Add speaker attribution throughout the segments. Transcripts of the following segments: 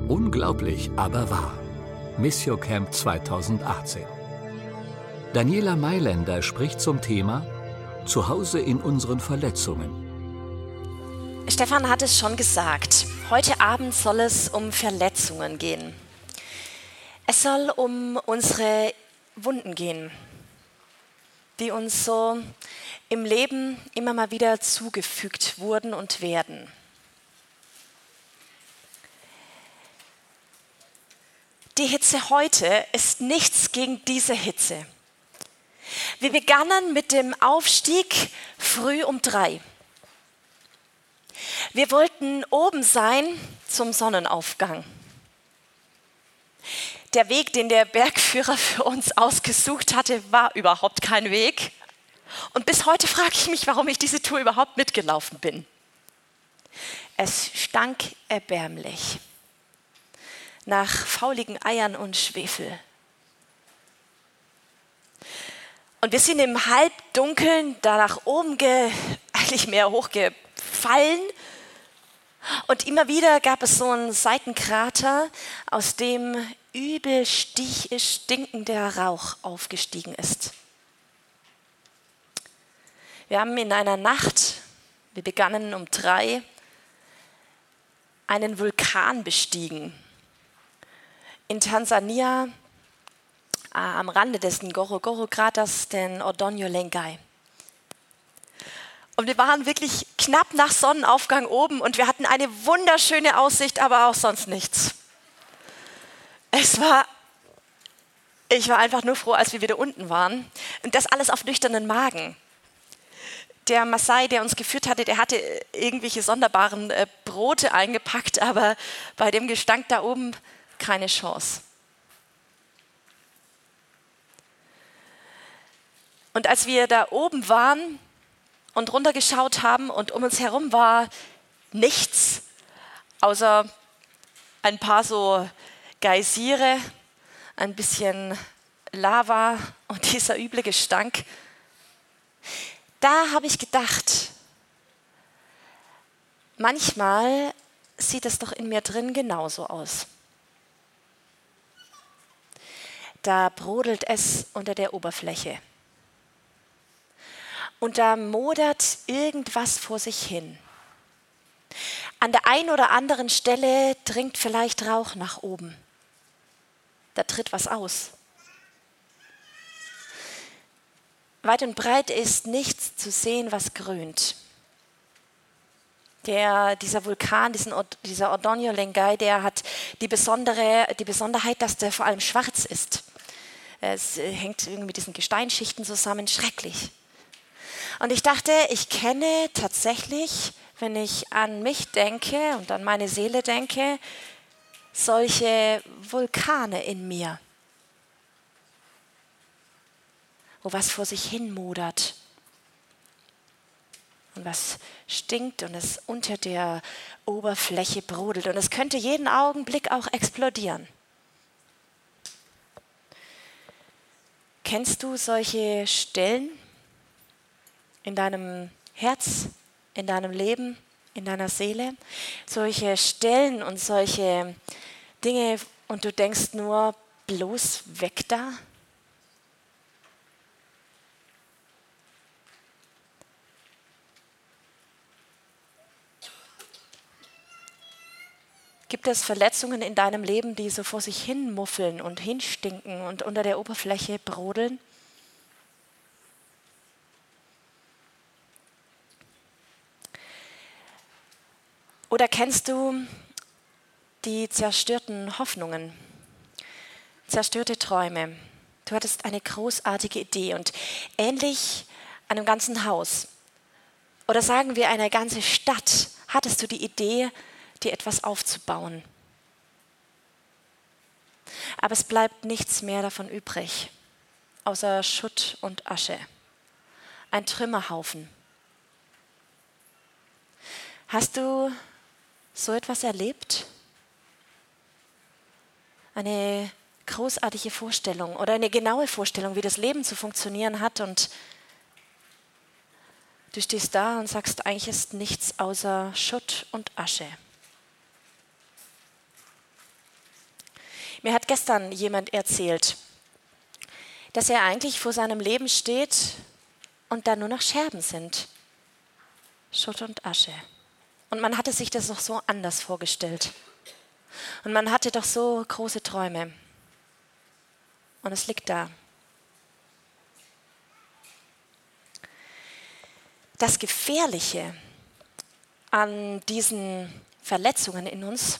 Speaker 1: Unglaublich, aber wahr. Missio Camp 2018. Daniela Mailänder spricht zum Thema Zuhause in unseren Verletzungen.
Speaker 2: Stefan hat es schon gesagt. Heute Abend soll es um Verletzungen gehen. Es soll um unsere Wunden gehen, die uns so im Leben immer mal wieder zugefügt wurden und werden. Die Hitze heute ist nichts gegen diese Hitze. Wir begannen mit dem Aufstieg früh um 3. Wir wollten oben sein zum Sonnenaufgang. Der Weg, den der Bergführer für uns ausgesucht hatte, war überhaupt kein Weg. Und bis heute frage ich mich, warum ich diese Tour überhaupt mitgelaufen bin. Es stank erbärmlich nach fauligen Eiern und Schwefel. Und wir sind im Halbdunkeln da nach oben, eigentlich mehr hochgefallen. Und immer wieder gab es so einen Seitenkrater, aus dem übel stinkender Rauch aufgestiegen ist. Wir haben in einer Nacht, wir begannen um 3, einen Vulkan bestiegen. In Tansania, am Rande des Ngorongoro-Kraters, den Ordonyo Lengai. Und wir waren wirklich knapp nach Sonnenaufgang oben und wir hatten eine wunderschöne Aussicht, aber auch sonst nichts. Ich war einfach nur froh, als wir wieder unten waren. Und das alles auf nüchternen Magen. Der Maasai, der uns geführt hatte, der hatte irgendwelche sonderbaren Brote eingepackt, aber bei dem Gestank da oben keine Chance. Und als wir da oben waren und runtergeschaut haben und um uns herum war nichts, außer ein paar so Geysire, ein bisschen Lava und dieser üble Gestank, da habe ich gedacht, manchmal sieht es doch in mir drin genauso aus. Da brodelt es unter der Oberfläche. Und da modert irgendwas vor sich hin. An der einen oder anderen Stelle dringt vielleicht Rauch nach oben. Da tritt was aus. Weit und breit ist nichts zu sehen, was grünt. Dieser Vulkan, dieser Ordonyo Lengai, der hat die Besonderheit, dass der vor allem schwarz ist. Es hängt irgendwie mit diesen Gesteinsschichten zusammen, schrecklich. Und ich dachte, ich kenne tatsächlich, wenn ich an mich denke und an meine Seele denke, solche Vulkane in mir, wo was vor sich hin modert und was stinkt und es unter der Oberfläche brodelt. Und es könnte jeden Augenblick auch explodieren. Kennst du solche Stellen in deinem Herz, in deinem Leben, in deiner Seele? Solche Stellen und solche Dinge und du denkst nur, bloß weg da? Gibt es Verletzungen in deinem Leben, die so vor sich hin muffeln und hinstinken und unter der Oberfläche brodeln? Oder kennst du die zerstörten Hoffnungen, zerstörte Träume? Du hattest eine großartige Idee und ähnlich einem ganzen Haus oder sagen wir eine ganze Stadt hattest du die Idee, dir etwas aufzubauen. Aber es bleibt nichts mehr davon übrig, außer Schutt und Asche. Ein Trümmerhaufen. Hast du so etwas erlebt? Eine großartige Vorstellung oder eine genaue Vorstellung, wie das Leben zu funktionieren hat und du stehst da und sagst, eigentlich ist nichts außer Schutt und Asche. Mir hat gestern jemand erzählt, dass er eigentlich vor seinem Leben steht und da nur noch Scherben sind. Schutt und Asche. Und man hatte sich das doch so anders vorgestellt. Und man hatte doch so große Träume. Und es liegt da. Das Gefährliche an diesen Verletzungen in uns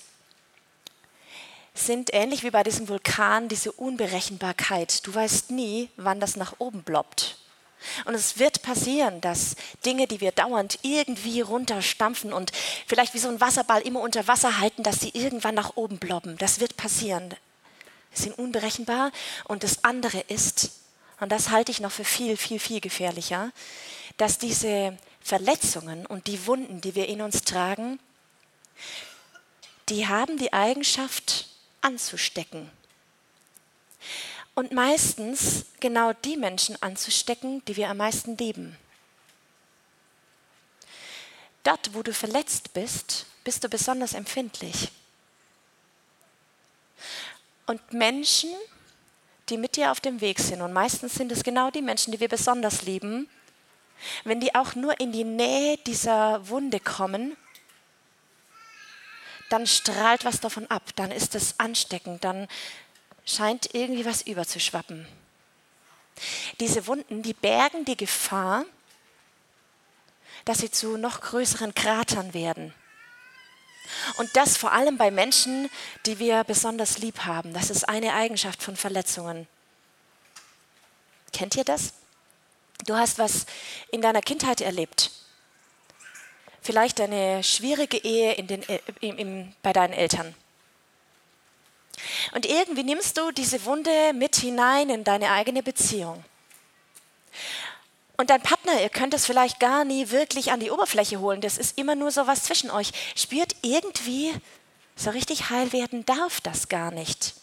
Speaker 2: sind ähnlich wie bei diesem Vulkan diese Unberechenbarkeit. Du weißt nie, wann das nach oben ploppt. Und es wird passieren, dass Dinge, die wir dauernd irgendwie runterstampfen und vielleicht wie so ein Wasserball immer unter Wasser halten, dass sie irgendwann nach oben ploppen. Das wird passieren. Sie sind unberechenbar. Und das andere ist, und das halte ich noch für viel, viel, viel gefährlicher, dass diese Verletzungen und die Wunden, die wir in uns tragen, die haben die Eigenschaft anzustecken. Und meistens genau die Menschen anzustecken, die wir am meisten lieben. Dort, wo du verletzt bist, bist du besonders empfindlich. Und Menschen, die mit dir auf dem Weg sind, und meistens sind es genau die Menschen, die wir besonders lieben, wenn die auch nur in die Nähe dieser Wunde kommen, dann strahlt was davon ab, dann ist es ansteckend, dann scheint irgendwie was überzuschwappen. Diese Wunden, die bergen die Gefahr, dass sie zu noch größeren Kratern werden. Und das vor allem bei Menschen, die wir besonders lieb haben. Das ist eine Eigenschaft von Verletzungen. Kennt ihr das? Du hast was in deiner Kindheit erlebt. Vielleicht eine schwierige Ehe bei deinen Eltern. Und irgendwie nimmst du diese Wunde mit hinein in deine eigene Beziehung. Und dein Partner, ihr könnt es vielleicht gar nie wirklich an die Oberfläche holen. Das ist immer nur so was zwischen euch. Spürt irgendwie, so richtig heil werden darf das gar nicht.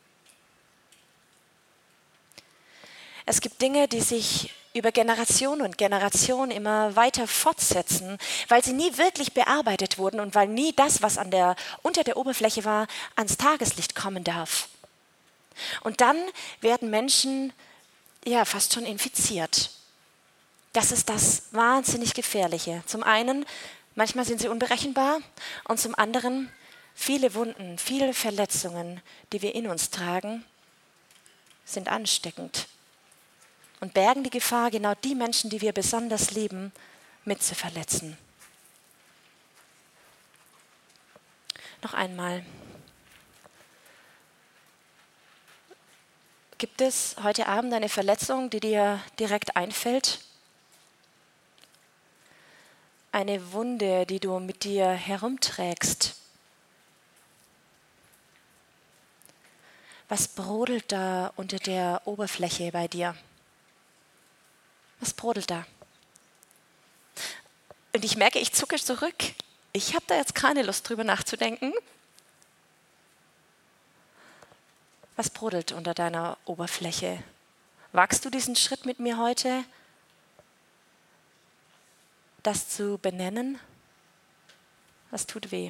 Speaker 2: Es gibt Dinge, die sich über Generation und Generation immer weiter fortsetzen, weil sie nie wirklich bearbeitet wurden und weil nie das, was unter der Oberfläche war, ans Tageslicht kommen darf. Und dann werden Menschen fast schon infiziert. Das ist das wahnsinnig Gefährliche. Zum einen, manchmal sind sie unberechenbar und zum anderen viele Wunden, viele Verletzungen, die wir in uns tragen, sind ansteckend. Und bergen die Gefahr, genau die Menschen, die wir besonders lieben, mit zu verletzen. Noch einmal. Gibt es heute Abend eine Verletzung, die dir direkt einfällt? Eine Wunde, die du mit dir herumträgst? Was brodelt da unter der Oberfläche bei dir? Was brodelt da? Und ich merke, ich zucke zurück. Ich habe da jetzt keine Lust drüber nachzudenken. Was brodelt unter deiner Oberfläche? Wagst du diesen Schritt mit mir heute, das zu benennen? Was tut weh?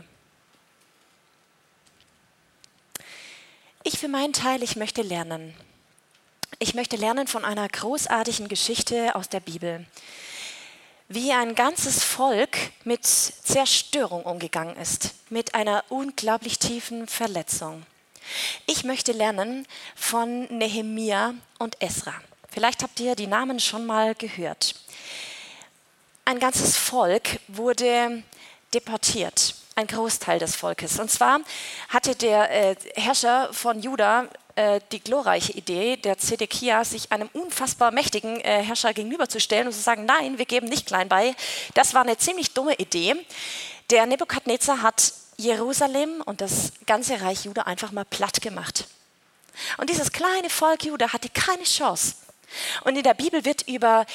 Speaker 2: Ich für meinen Teil, ich möchte lernen. Ich möchte lernen von einer großartigen Geschichte aus der Bibel, wie ein ganzes Volk mit Zerstörung umgegangen ist, mit einer unglaublich tiefen Verletzung. Ich möchte lernen von Nehemia und Esra. Vielleicht habt ihr die Namen schon mal gehört. Ein ganzes Volk wurde deportiert, ein Großteil des Volkes. Und zwar hatte der Herrscher von Juda die glorreiche Idee, der Zedekia, sich einem unfassbar mächtigen Herrscher gegenüberzustellen und zu sagen, nein, wir geben nicht klein bei. Das war eine ziemlich dumme Idee. Der Nebukadnezar hat Jerusalem und das ganze Reich Juda einfach mal platt gemacht. Und dieses kleine Volk Juda hatte keine Chance. Und in der Bibel wird über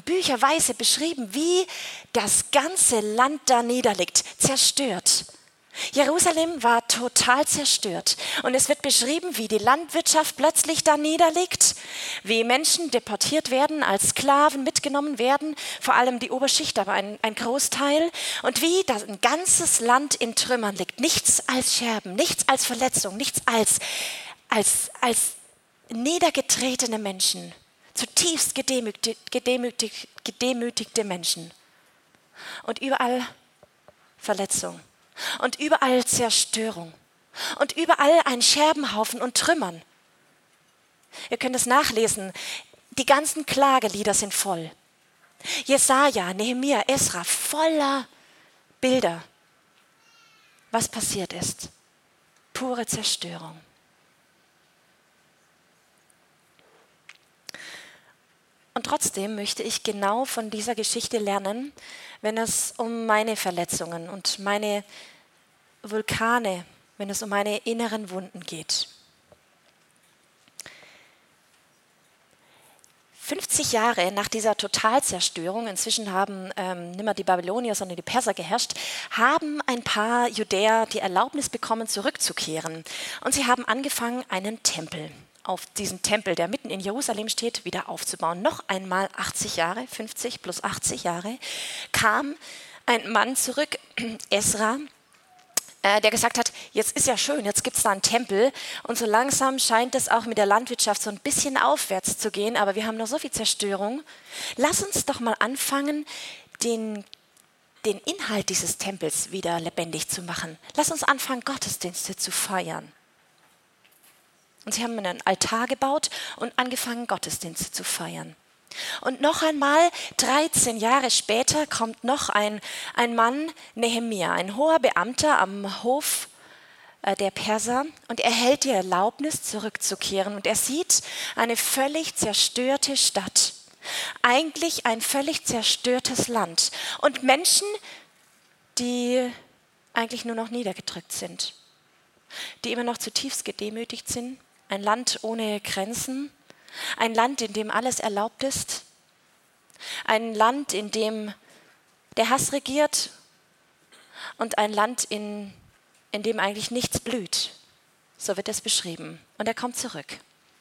Speaker 2: bücherweise beschrieben, wie das ganze Land da niederliegt, zerstört, Jerusalem war total zerstört und es wird beschrieben, wie die Landwirtschaft plötzlich da niederliegt, wie Menschen deportiert werden, als Sklaven mitgenommen werden, vor allem die Oberschicht, aber ein Großteil, und wie das ein ganzes Land in Trümmern liegt. Nichts als Scherben, nichts als Verletzung, nichts als niedergetretene Menschen, zutiefst gedemütigte Menschen. Und überall Verletzung. Und überall Zerstörung. Und überall ein Scherbenhaufen und Trümmern. Ihr könnt es nachlesen. Die ganzen Klagelieder sind voll. Jesaja, Nehemia, Esra, voller Bilder. Was passiert ist. Pure Zerstörung. Und trotzdem möchte ich genau von dieser Geschichte lernen, wenn es um meine Verletzungen und meine Vulkane, wenn es um meine inneren Wunden geht. 50 Jahre nach dieser Totalzerstörung, inzwischen haben nicht mehr die Babylonier, sondern die Perser geherrscht, haben ein paar Judäer die Erlaubnis bekommen, zurückzukehren. Und sie haben angefangen, einen Tempel auf diesen Tempel, der mitten in Jerusalem steht, wieder aufzubauen. Noch einmal 80 Jahre, 50 plus 80 Jahre, kam ein Mann zurück, Esra, der gesagt hat, jetzt ist ja schön, jetzt gibt es da einen Tempel und so langsam scheint es auch mit der Landwirtschaft so ein bisschen aufwärts zu gehen, aber wir haben noch so viel Zerstörung. Lass uns doch mal anfangen, den Inhalt dieses Tempels wieder lebendig zu machen. Lass uns anfangen, Gottesdienste zu feiern. Und sie haben einen Altar gebaut und angefangen, Gottesdienste zu feiern. Und noch einmal, 13 Jahre später, kommt noch ein Mann, Nehemia, ein hoher Beamter am Hof der Perser, und er erhält die Erlaubnis, zurückzukehren. Und er sieht eine völlig zerstörte Stadt, eigentlich ein völlig zerstörtes Land und Menschen, die eigentlich nur noch niedergedrückt sind, die immer noch zutiefst gedemütigt sind. Ein Land ohne Grenzen, ein Land, in dem alles erlaubt ist, ein Land, in dem der Hass regiert und ein Land, in dem eigentlich nichts blüht. So wird es beschrieben. Und er kommt zurück.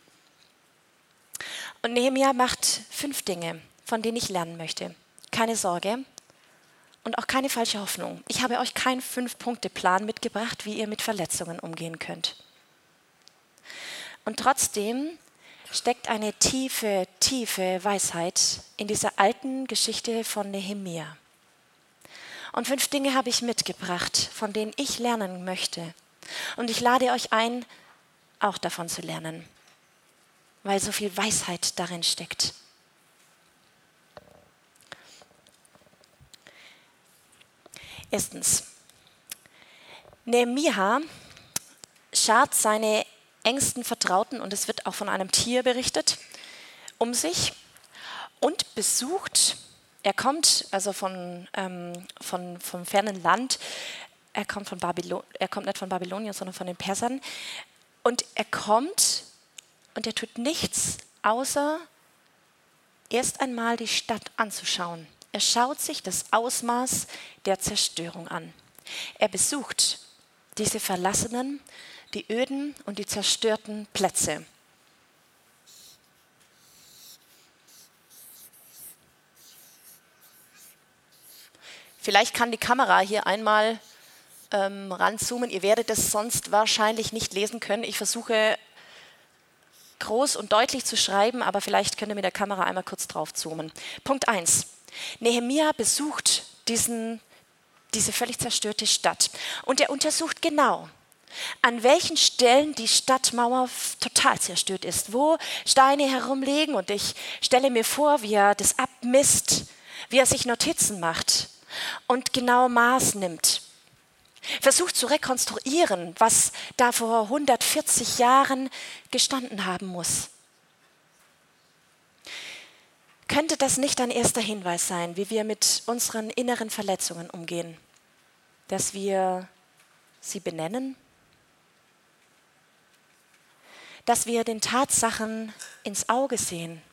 Speaker 2: Und Nehemia macht 5 Dinge, von denen ich lernen möchte. Keine Sorge und auch keine falsche Hoffnung. Ich habe euch keinen 5-Punkte-Plan mitgebracht, wie ihr mit Verletzungen umgehen könnt. Und trotzdem steckt eine tiefe, tiefe Weisheit in dieser alten Geschichte von Nehemia. Und 5 Dinge habe ich mitgebracht, von denen ich lernen möchte. Und ich lade euch ein, auch davon zu lernen, weil so viel Weisheit darin steckt. Erstens, Nehemia schart seine engsten Vertrauten, und es wird auch von einem Tier berichtet, um sich und besucht, er kommt also vom fernen Land, er kommt nicht von Babylonien, sondern von den Persern, und er kommt und er tut nichts, außer erst einmal die Stadt anzuschauen. Er schaut sich das Ausmaß der Zerstörung an. Er besucht diese verlassenen, die öden und die zerstörten Plätze. Vielleicht kann die Kamera hier einmal ranzoomen. Ihr werdet es sonst wahrscheinlich nicht lesen können. Ich versuche groß und deutlich zu schreiben, aber vielleicht könnt ihr mit der Kamera einmal kurz drauf zoomen. Punkt 1. Nehemia besucht diese völlig zerstörte Stadt und er untersucht genau, an welchen Stellen die Stadtmauer total zerstört ist, wo Steine herumliegen, und ich stelle mir vor, wie er das abmisst, wie er sich Notizen macht und genau Maß nimmt. Versucht zu rekonstruieren, was da vor 140 Jahren gestanden haben muss. Könnte das nicht ein erster Hinweis sein, wie wir mit unseren inneren Verletzungen umgehen? Dass wir sie benennen? Dass wir den Tatsachen ins Auge sehen?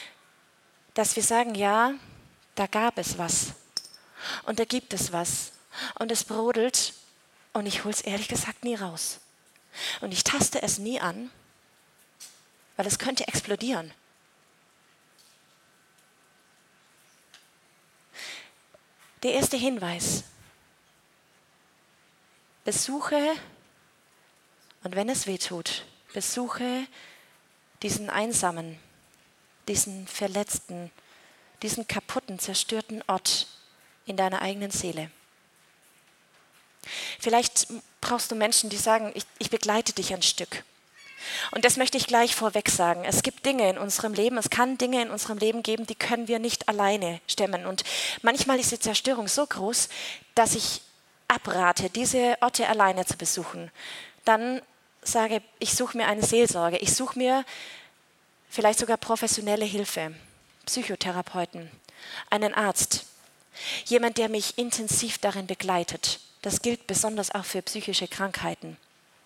Speaker 2: Dass wir sagen, ja, da gab es was und da gibt es was und es brodelt und ich hole es ehrlich gesagt nie raus. Und ich taste es nie an, weil es könnte explodieren. Der erste Hinweis: Besuche, und wenn es weh tut, besuche diesen Einsamen, diesen Verletzten, diesen kaputten, zerstörten Ort in deiner eigenen Seele. Vielleicht brauchst du Menschen, die sagen, ich begleite dich ein Stück. Und das möchte ich gleich vorweg sagen. Es gibt Dinge in unserem Leben, es kann Dinge in unserem Leben geben, die können wir nicht alleine stemmen. Und manchmal ist die Zerstörung so groß, dass ich abrate, diese Orte alleine zu besuchen. Dann sage ich suche mir eine Seelsorge, ich suche mir vielleicht sogar professionelle Hilfe, Psychotherapeuten, einen Arzt, jemand, der mich intensiv darin begleitet. Das gilt besonders auch für psychische Krankheiten.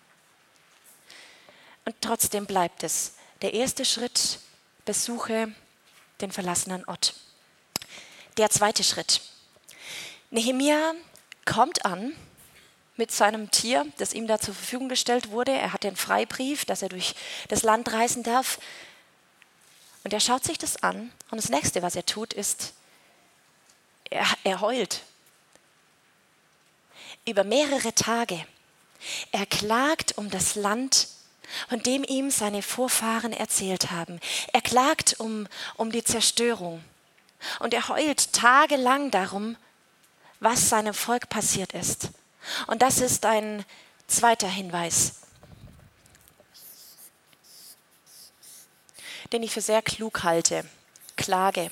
Speaker 2: Und trotzdem bleibt es. Der erste Schritt: besuche den verlassenen Ort. Der zweite Schritt: Nehemia kommt an mit seinem Tier, das ihm da zur Verfügung gestellt wurde. Er hat den Freibrief, dass er durch das Land reisen darf. Und er schaut sich das an. Und das Nächste, was er tut, ist, er heult. Über mehrere Tage. Er klagt um das Land, von dem ihm seine Vorfahren erzählt haben. Er klagt um die Zerstörung. Und er heult tagelang darum, was seinem Volk passiert ist. Und das ist ein zweiter Hinweis, den ich für sehr klug halte. Klage.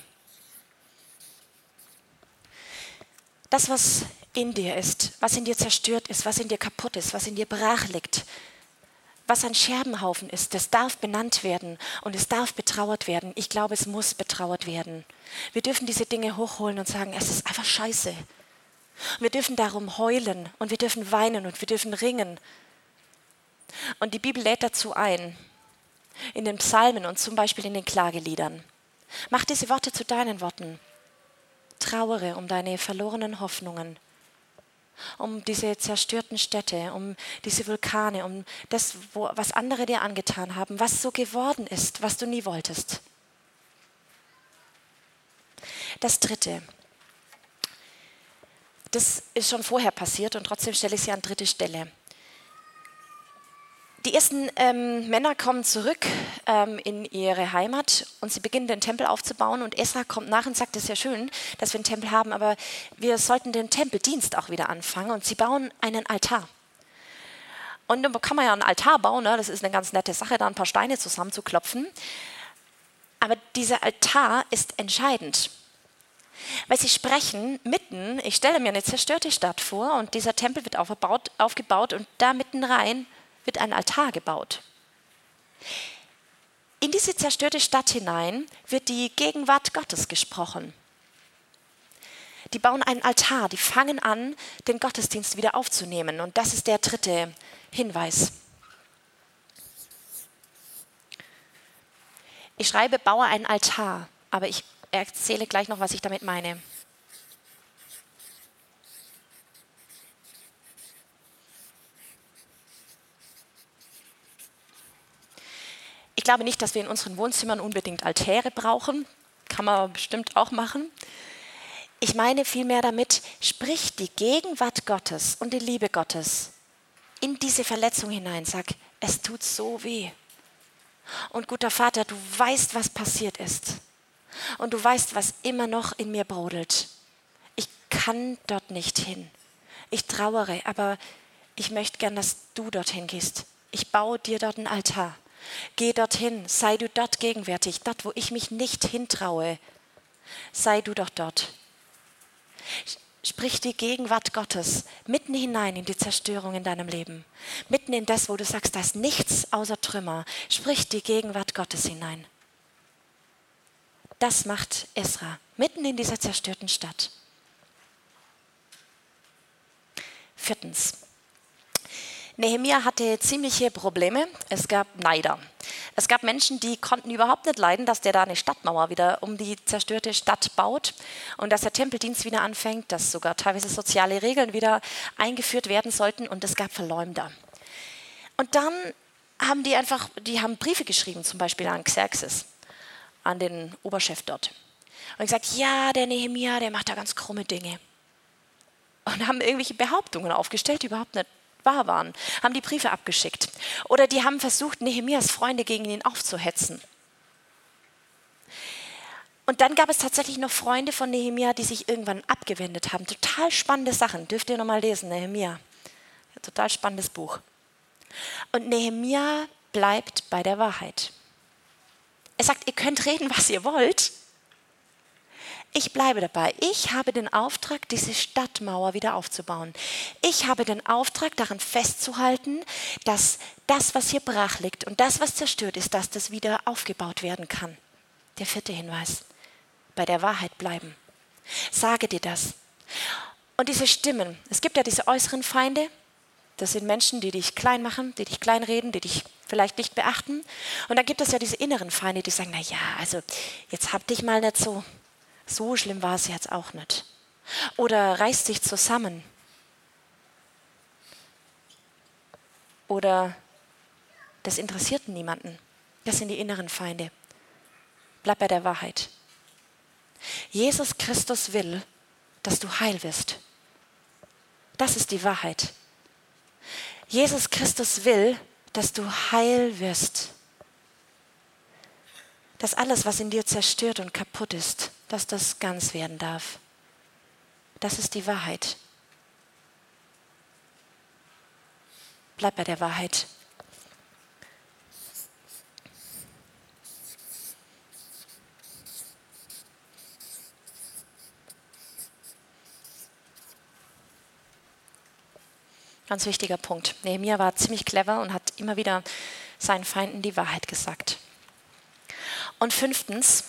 Speaker 2: Das, was in dir ist, was in dir zerstört ist, was in dir kaputt ist, was in dir brach liegt, was ein Scherbenhaufen ist, das darf benannt werden und es darf betrauert werden. Ich glaube, es muss betrauert werden. Wir dürfen diese Dinge hochholen und sagen, es ist einfach scheiße. Wir dürfen darum heulen und wir dürfen weinen und wir dürfen ringen. Und die Bibel lädt dazu ein, in den Psalmen und zum Beispiel in den Klageliedern. Mach diese Worte zu deinen Worten. Trauere um deine verlorenen Hoffnungen, um diese zerstörten Städte, um diese Vulkane, um das, was andere dir angetan haben, was so geworden ist, was du nie wolltest. Das Dritte. Das ist schon vorher passiert und trotzdem stelle ich sie an dritte Stelle. Die ersten Männer kommen zurück in ihre Heimat und sie beginnen den Tempel aufzubauen und Esra kommt nach und sagt, es ist ja schön, dass wir einen Tempel haben, aber wir sollten den Tempeldienst auch wieder anfangen und sie bauen einen Altar. Und dann kann man ja einen Altar bauen, ne? Das ist eine ganz nette Sache, da ein paar Steine zusammenzuklopfen, aber dieser Altar ist entscheidend. Weil sie sprechen mitten, ich stelle mir eine zerstörte Stadt vor und dieser Tempel wird aufgebaut und da mitten rein wird ein Altar gebaut. In diese zerstörte Stadt hinein wird die Gegenwart Gottes gesprochen. Die bauen einen Altar, die fangen an, den Gottesdienst wieder aufzunehmen. Und das ist der dritte Hinweis. Ich schreibe, baue einen Altar, aber ich erzähle gleich noch, was ich damit meine. Ich glaube nicht, dass wir in unseren Wohnzimmern unbedingt Altäre brauchen. Kann man bestimmt auch machen. Ich meine vielmehr damit, sprich die Gegenwart Gottes und die Liebe Gottes in diese Verletzung hinein. Sag, es tut so weh. Und guter Vater, du weißt, was passiert ist. Und du weißt, was immer noch in mir brodelt. Ich kann dort nicht hin. Ich trauere, aber ich möchte gern, dass du dorthin gehst. Ich baue dir dort einen Altar. Geh dorthin, sei du dort gegenwärtig, dort, wo ich mich nicht hintraue. Sei du doch dort. Sprich die Gegenwart Gottes mitten hinein in die Zerstörung in deinem Leben. Mitten in das, wo du sagst, da ist nichts außer Trümmer. Sprich die Gegenwart Gottes hinein. Das macht Esra mitten in dieser zerstörten Stadt. Viertens. Nehemia hatte ziemliche Probleme. Es gab Neider. Es gab Menschen, die konnten überhaupt nicht leiden, dass der da eine Stadtmauer wieder um die zerstörte Stadt baut und dass der Tempeldienst wieder anfängt, dass sogar teilweise soziale Regeln wieder eingeführt werden sollten und es gab Verleumder. Und dann haben die haben Briefe geschrieben, zum Beispiel an Xerxes, an den Oberchef dort. Und gesagt, ja, der Nehemia, der macht da ganz krumme Dinge. Und haben irgendwelche Behauptungen aufgestellt, die überhaupt nicht wahr waren, haben die Briefe abgeschickt. Oder die haben versucht, Nehemias Freunde gegen ihn aufzuhetzen. Und dann gab es tatsächlich noch Freunde von Nehemia, die sich irgendwann abgewendet haben. Total spannende Sachen, dürft ihr nochmal lesen, Nehemia. Ja, total spannendes Buch. Und Nehemia bleibt bei der Wahrheit. Er sagt, ihr könnt reden, was ihr wollt. Ich bleibe dabei. Ich habe den Auftrag, diese Stadtmauer wieder aufzubauen. Ich habe den Auftrag, daran festzuhalten, dass das, was hier brach liegt und das, was zerstört ist, dass das wieder aufgebaut werden kann. Der 4. Hinweis. Bei der Wahrheit bleiben. Sage dir das. Und diese Stimmen, es gibt ja diese äußeren Feinde, das sind Menschen, die dich klein machen, die dich kleinreden, die dich vielleicht nicht beachten. Und dann gibt es ja diese inneren Feinde, die sagen, na ja, also jetzt hab dich mal nicht so schlimm war es jetzt auch nicht. Oder reiß dich zusammen. Oder das interessiert niemanden. Das sind die inneren Feinde. Bleib bei der Wahrheit. Jesus Christus will, dass du heil wirst. Das ist die Wahrheit. Jesus Christus will, dass du heil wirst. Dass alles, was in dir zerstört und kaputt ist, dass das ganz werden darf. Das ist die Wahrheit. Bleib bei der Wahrheit. Ganz wichtiger Punkt. Nehemia war ziemlich clever und hat immer wieder seinen Feinden die Wahrheit gesagt. Und 5.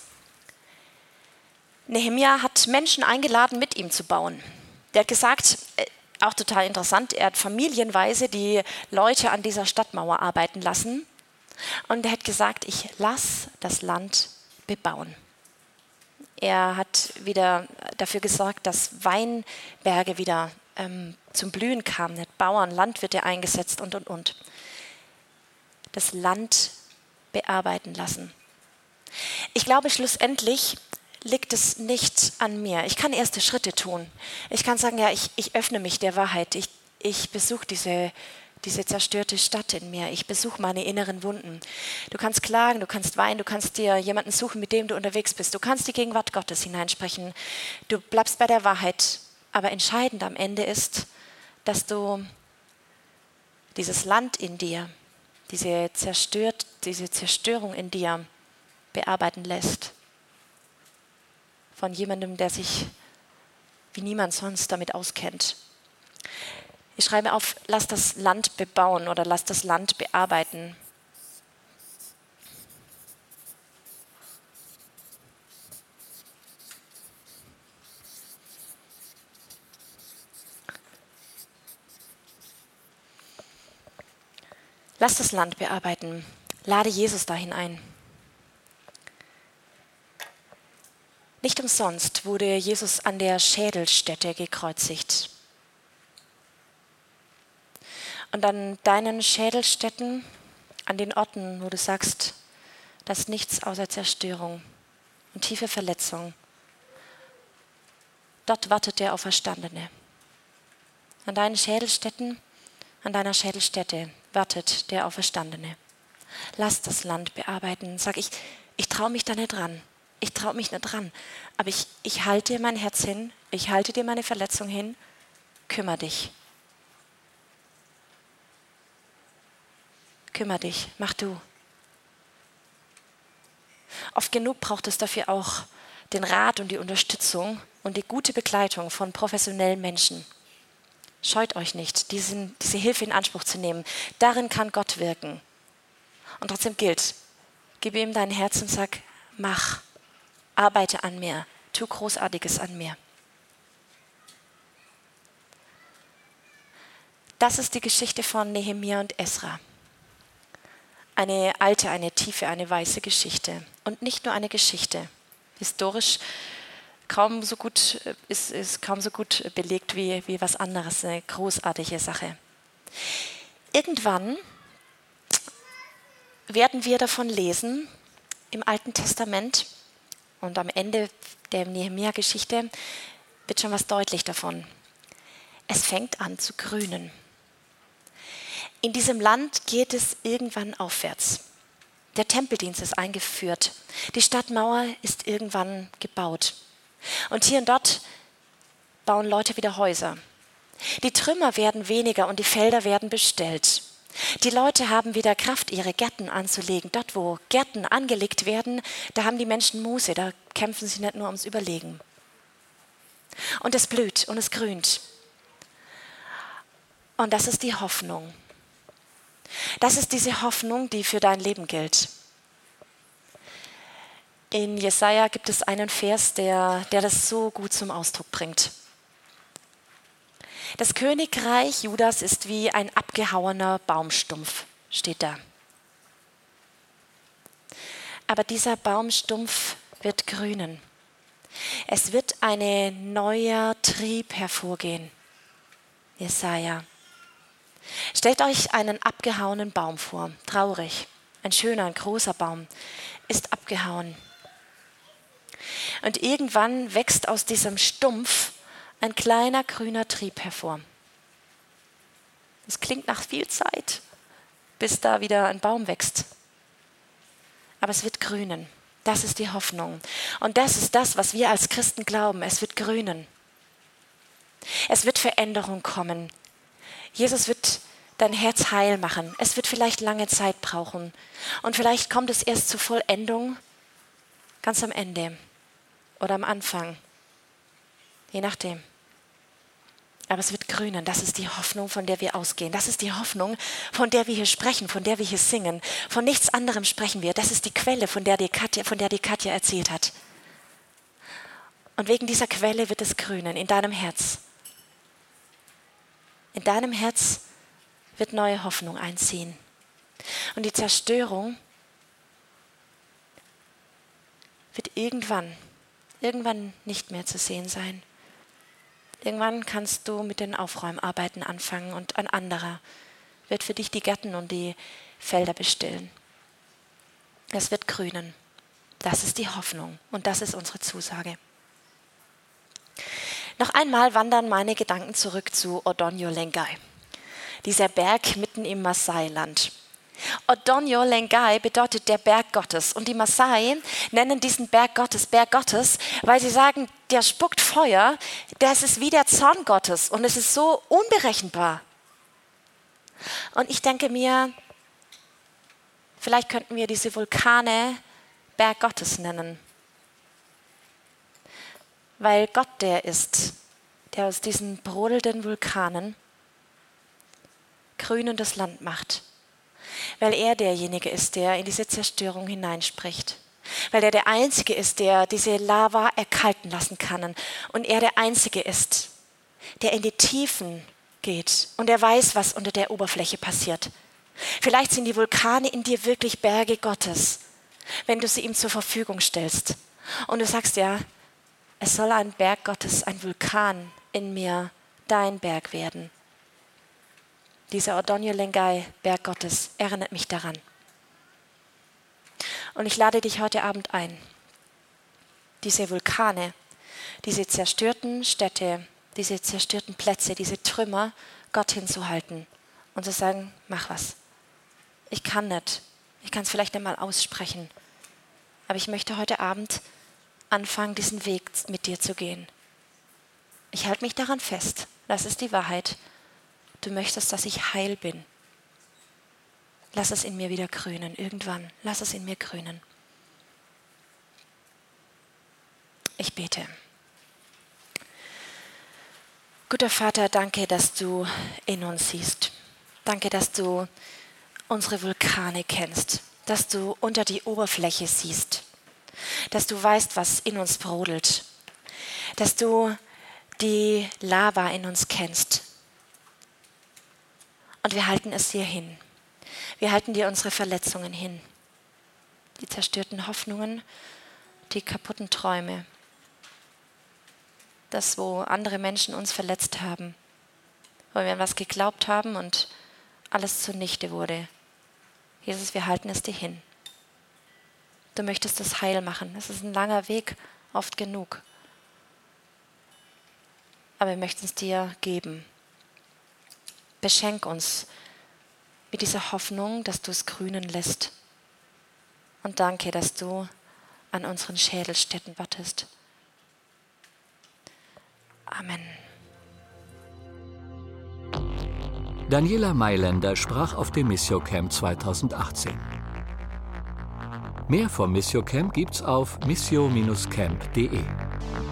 Speaker 2: Nehemia hat Menschen eingeladen, mit ihm zu bauen. Der hat gesagt, auch total interessant, er hat familienweise die Leute an dieser Stadtmauer arbeiten lassen. Und er hat gesagt, ich lasse das Land bebauen. Er hat wieder dafür gesorgt, dass Weinberge wieder zum Blühen kamen. Er hat Bauern, Landwirte eingesetzt und. Das Land bearbeiten lassen. Ich glaube, schlussendlich liegt es nicht an mir. Ich kann erste Schritte tun. Ich kann sagen, ja, ich öffne mich der Wahrheit. Ich besuche diese zerstörte Stadt in mir. Ich besuche meine inneren Wunden. Du kannst klagen, du kannst weinen, du kannst dir jemanden suchen, mit dem du unterwegs bist. Du kannst die Gegenwart Gottes hineinsprechen. Du bleibst bei der Wahrheit. Aber entscheidend am Ende ist, dass du dieses Land in dir, diese Zerstörung in dir bearbeiten lässt. Von jemandem, der sich wie niemand sonst damit auskennt. Ich schreibe auf, lass das Land bebauen oder lass das Land bearbeiten. Lass das Land bearbeiten. Lade Jesus dahin ein. Nicht umsonst wurde Jesus an der Schädelstätte gekreuzigt. Und an deinen Schädelstätten, an den Orten, wo du sagst, das ist nichts außer Zerstörung und tiefe Verletzung, dort wartet der Auferstandene. An deinen Schädelstätten, an deiner Schädelstätte wartet der Auferstandene. Lass das Land bearbeiten. Sag ich traue mich da nicht dran. Ich traue mich nicht dran. Aber ich halte dir mein Herz hin. Ich halte dir meine Verletzung hin. Kümmer dich. Kümmer dich. Mach du. Oft genug braucht es dafür auch den Rat und die Unterstützung und die gute Begleitung von professionellen Menschen. Scheut euch nicht, diese Hilfe in Anspruch zu nehmen. Darin kann Gott wirken. Und trotzdem gilt, gib ihm dein Herz und sag, mach. Arbeite an mir, tu Großartiges an mir. Das ist die Geschichte von Nehemia und Esra. Eine alte, eine tiefe, eine weiße Geschichte. Und nicht nur eine Geschichte. Historisch ist kaum so gut belegt wie was anderes. Eine großartige Sache. Irgendwann werden wir davon lesen im Alten Testament und am Ende der Nehemia-Geschichte wird schon was deutlich davon. Es fängt an zu grünen. In diesem Land geht es irgendwann aufwärts. Der Tempeldienst ist eingeführt. Die Stadtmauer ist irgendwann gebaut. Und hier und dort bauen Leute wieder Häuser. Die Trümmer werden weniger und die Felder werden bestellt. Die Leute haben wieder Kraft, ihre Gärten anzulegen. Dort, wo Gärten angelegt werden, da haben die Menschen Muße, da kämpfen sie nicht nur ums Überlegen. Und es blüht und es grünt. Und das ist die Hoffnung. Das ist diese Hoffnung, die für dein Leben gilt. In Jesaja gibt es einen Vers, der das so gut zum Ausdruck bringt. Das Königreich Judas ist wie ein abgehauener Baumstumpf, steht da. Aber dieser Baumstumpf wird grünen. Es wird ein neuer Trieb hervorgehen. Jesaja. Stellt euch einen abgehauenen Baum vor, traurig. Ein schöner, ein großer Baum ist abgehauen. Und irgendwann wächst aus diesem Stumpf ein kleiner grüner Trieb hervor. Es klingt nach viel Zeit, bis da wieder ein Baum wächst. Aber es wird grünen. Das ist die Hoffnung. Und das ist das, was wir als Christen glauben. Es wird grünen. Es wird Veränderung kommen. Jesus wird dein Herz heil machen. Es wird vielleicht lange Zeit brauchen. Und vielleicht kommt es erst zur Vollendung ganz am Ende oder am Anfang. Je nachdem. Aber es wird grünen. Das ist die Hoffnung, von der wir ausgehen. Das ist die Hoffnung, von der wir hier sprechen, von der wir hier singen. Von nichts anderem sprechen wir. Das ist die Quelle, von der die Katja erzählt hat. Und wegen dieser Quelle wird es grünen in deinem Herz. In deinem Herz wird neue Hoffnung einziehen. Und die Zerstörung wird irgendwann nicht mehr zu sehen sein. Irgendwann kannst du mit den Aufräumarbeiten anfangen und ein anderer wird für dich die Gärten und die Felder bestillen. Es wird grünen. Das ist die Hoffnung und das ist unsere Zusage. Noch einmal wandern meine Gedanken zurück zu Odonyo Lengai, dieser Berg mitten im Maasai-Land. Odonyo Lengai bedeutet der Berg Gottes und die Maasai nennen diesen Berg Gottes, weil sie sagen, der spuckt Feuer, das ist wie der Zorn Gottes und es ist so unberechenbar. Und ich denke mir, vielleicht könnten wir diese Vulkane Berg Gottes nennen, weil Gott der ist, der aus diesen brodelnden Vulkanen grünendes Land macht. Weil er derjenige ist, der in diese Zerstörung hineinspricht. Weil er der Einzige ist, der diese Lava erkalten lassen kann. Und er der Einzige ist, der in die Tiefen geht. Und er weiß, was unter der Oberfläche passiert. Vielleicht sind die Vulkane in dir wirklich Berge Gottes, wenn du sie ihm zur Verfügung stellst. Und du sagst, ja, es soll ein Berg Gottes, ein Vulkan in mir, dein Berg werden. Dieser Odonyo Lengai, Berg Gottes, erinnert mich daran. Und ich lade dich heute Abend ein, diese Vulkane, diese zerstörten Städte, diese zerstörten Plätze, diese Trümmer Gott hinzuhalten und zu sagen, mach was. Ich kann nicht, ich kann es vielleicht einmal aussprechen, aber ich möchte heute Abend anfangen, diesen Weg mit dir zu gehen. Ich halte mich daran fest, das ist die Wahrheit. Du möchtest, dass ich heil bin. Lass es in mir wieder grünen, irgendwann. Lass es in mir grünen. Ich bete. Guter Vater, danke, dass du in uns siehst. Danke, dass du unsere Vulkane kennst, dass du unter die Oberfläche siehst, dass du weißt, was in uns brodelt, dass du die Lava in uns kennst. Und wir halten es dir hin. Wir halten dir unsere Verletzungen hin. Die zerstörten Hoffnungen, die kaputten Träume. Das, wo andere Menschen uns verletzt haben. Weil wir an was geglaubt haben und alles zunichte wurde. Jesus, wir halten es dir hin. Du möchtest das Heil machen. Es ist ein langer Weg, oft genug. Aber wir möchten es dir geben. Beschenk uns mit dieser Hoffnung, dass du es grünen lässt. Und danke, dass du an unseren Schädelstätten wartest. Amen.
Speaker 1: Daniela Mailänder sprach auf dem Missio Camp 2018. Mehr vom Missio Camp gibt's auf missio-camp.de.